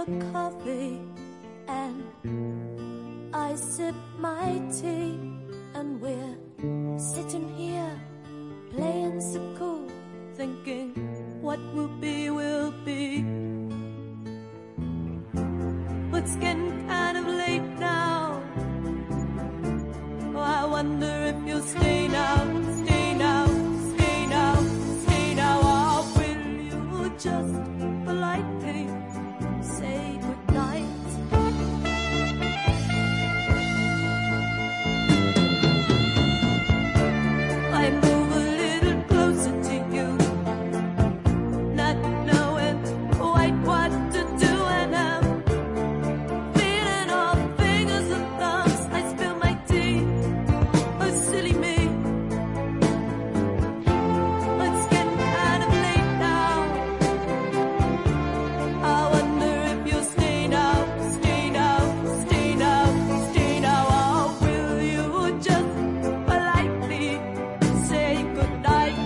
coffee and I sip my tea, and we're sitting here playing so cool, thinking what will be will be. But it's getting kind of late now. Oh, I wonder if you'll stay now, stay now, stay now, stay now. Or will you just politely say goodnight? I move a little closer to you, not knowing quite what to do, and I'm feeling all fingers and thumbs. I spill my tea, oh silly me. It's getting kind of late now. I wonder if you'll stay now, stay now, stay now, stay now. Or will you just politely say goodnight?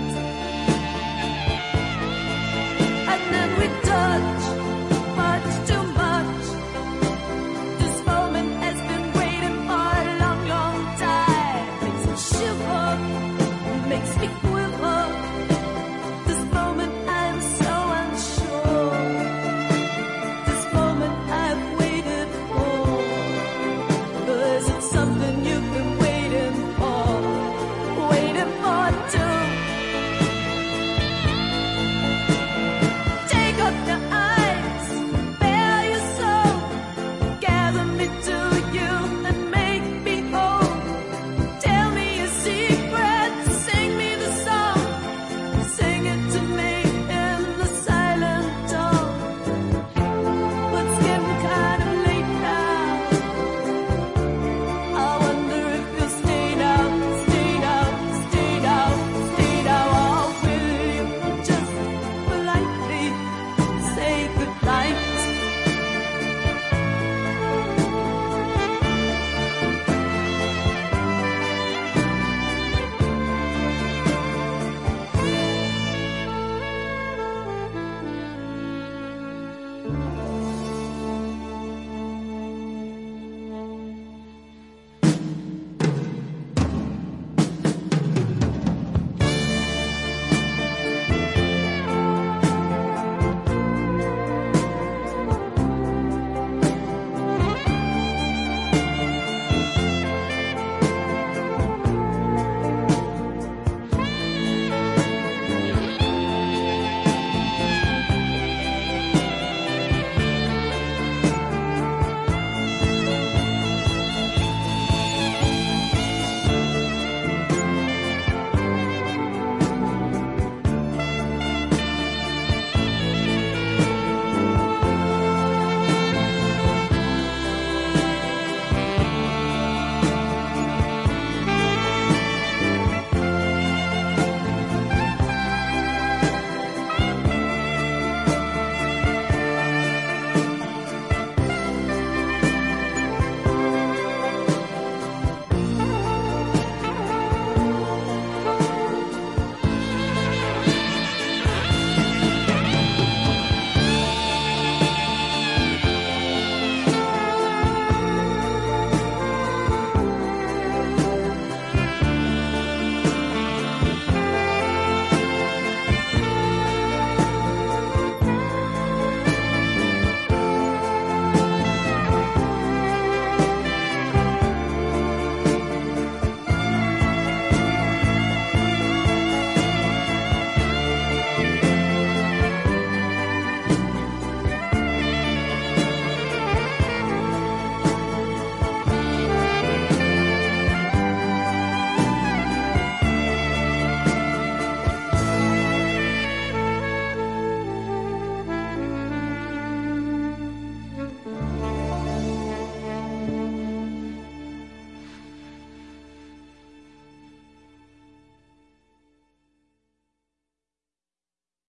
And then we touch much too much. This moment has been waiting for a long, long time. Makes me shiver, makes me